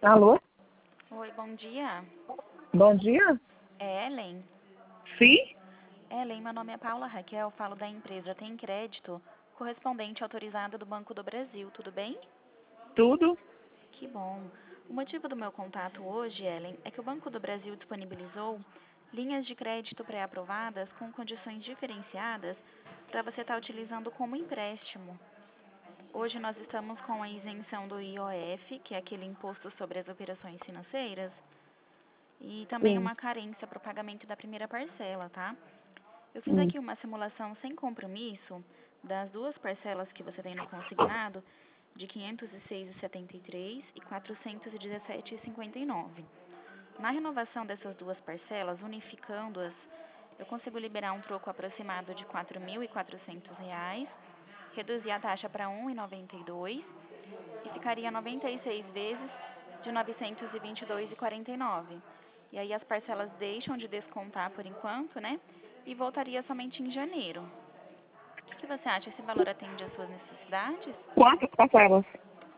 Alô? Oi, bom dia. Bom dia? É Ellen? Sim? Ellen, meu nome é Paula Raquel, falo da empresa Tem Crédito, correspondente autorizada do Banco do Brasil, tudo bem? Tudo? Que bom. O motivo do meu contato hoje, Ellen, é que o Banco do Brasil disponibilizou linhas de crédito pré-aprovadas com condições diferenciadas para você estar utilizando como empréstimo. Hoje nós estamos com a isenção do IOF, que é aquele imposto sobre as operações financeiras, e também Sim. uma carência para o pagamento da primeira parcela, tá? Eu fiz Hum. aqui uma simulação sem compromisso das duas parcelas que você tem no consignado, de 506,73 e 417,59. Na renovação dessas duas parcelas, unificando-as, eu consigo liberar um troco aproximado de R$ 4.400, reduzir a taxa para 1,92 e ficaria 96 vezes de 922,49. E aí as parcelas deixam de descontar por enquanto, né? E voltaria somente em janeiro. O que você acha? Esse valor atende às suas necessidades? Quantas parcelas?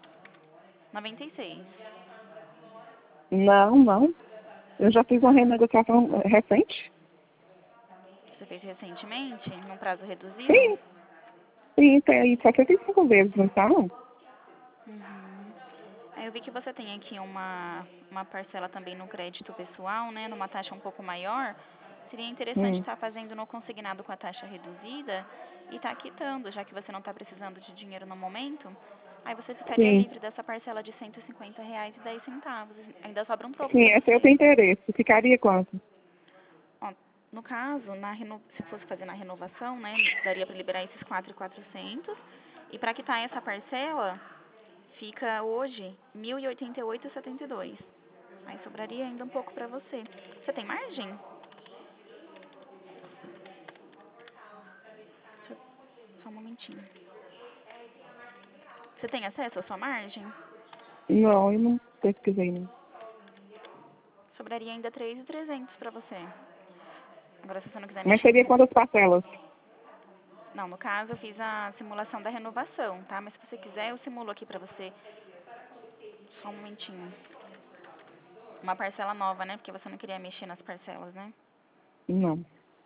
96. Não. Eu já fiz uma renegociação recente. Você fez recentemente, num prazo reduzido? Sim. Sim, tem 75 vezes, não tá não? Uhum. Aí eu vi que você tem aqui uma parcela também no crédito pessoal, né? Numa taxa um pouco maior. Seria interessante Hum. estar fazendo no consignado com a taxa reduzida e estar quitando, já que você não está precisando de dinheiro no momento. Aí você ficaria Sim. livre dessa parcela de R$ 150,10. Ainda sobra um troco Sim, para esse eu tenho você. interesse. Ficaria quanto? Ó, no caso, se fosse fazer na renovação, né, daria para liberar esses 4.400. E para quitar essa parcela, fica hoje R$ 1.088,72. Aí sobraria ainda um pouco para você. Você tem margem? Só um momentinho. Você tem acesso à sua margem? Não, eu não pesquisei não. Sobraria ainda 3.300 para você. Agora, se você não quiser Mas mexer seria com... quantas parcelas? Não, no caso, eu fiz a simulação da renovação, tá? Mas se você quiser, eu simulo aqui para você. Só um momentinho. Uma parcela nova, né? Porque você não queria mexer nas parcelas, né? Não.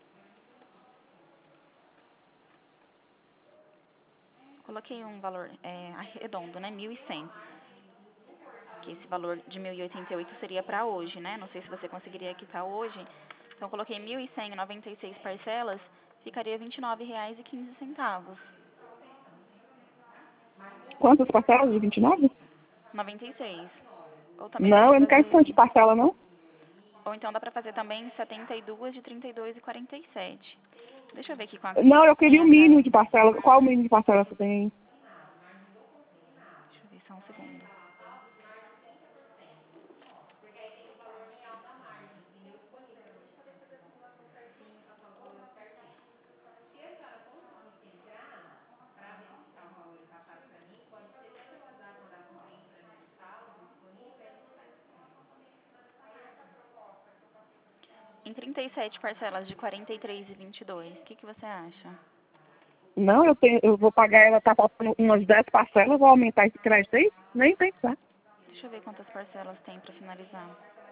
Coloquei um valor arredondo, né? 1.100. Que esse valor de 1.088 seria para hoje, né? Não sei se você conseguiria quitar hoje. Então, eu coloquei 1.100 em 96 parcelas, ficaria R$ 29,15. Quantas parcelas de 29? 96. Ou também dá Não, para eu não quero tanto fazer... de parcela, não. Ou então dá para fazer também 72 de 32,47. Deixa eu ver aqui Não, eu sem queria o a mínimo cara. de parcela. Qual o mínimo de parcela você tem? Deixa eu ver só um segundo. Em 37 parcelas de 43,22. O que você acha? Não, eu vou pagar ela, tá faltando umas 10 parcelas, vou aumentar esse crédito aí? Nem pensar. Deixa eu ver quantas parcelas tem para finalizar.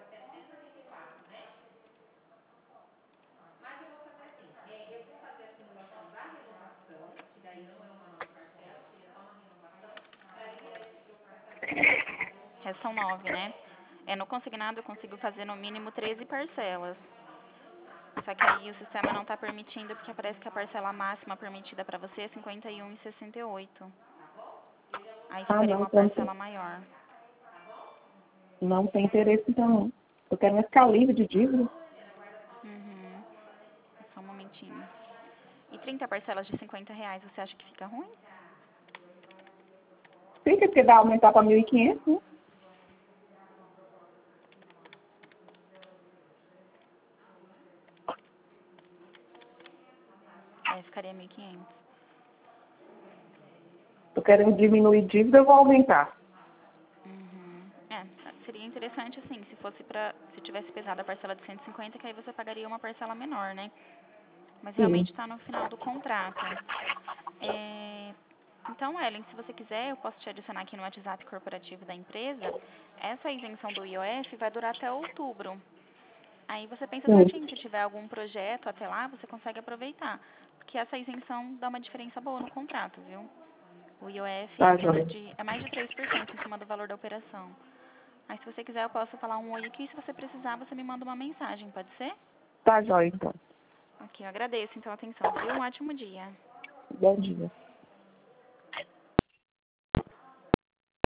Restam 9, né? No consignado eu consigo fazer no mínimo 13 parcelas. Só que aí o sistema não está permitindo, porque parece que a parcela máxima permitida para você é 51,68. Aí Ah, ficaria não, uma então parcela maior. não tem interesse então não. Eu quero mais ficar livre de dívida. Uhum. Só um momentinho. E 30 parcelas de R$ 50, você acha que fica ruim? Fica porque dá aumentar para 1.500, né? Ficaria 1.500. Eu quero diminuir dívida, eu vou aumentar. Uhum. Seria interessante assim, se tivesse pesado a parcela de 150, que aí você pagaria uma parcela menor, né? Mas Sim. realmente está no final do contrato. Então, Ellen, se você quiser, eu posso te adicionar aqui no WhatsApp corporativo da empresa. Essa isenção do IOF vai durar até outubro. Aí você pensa certinho, se tiver algum projeto até lá, você consegue aproveitar. Porque essa isenção dá uma diferença boa no contrato, viu? O IOF Tá, joia. é mais de 3% em cima do valor da operação. Mas se você quiser, eu posso falar um oi aqui. Se você precisar, você me manda uma mensagem, pode ser? Tá, joia, então. Ok, eu agradeço então a atenção, viu? Um ótimo dia. Bom dia.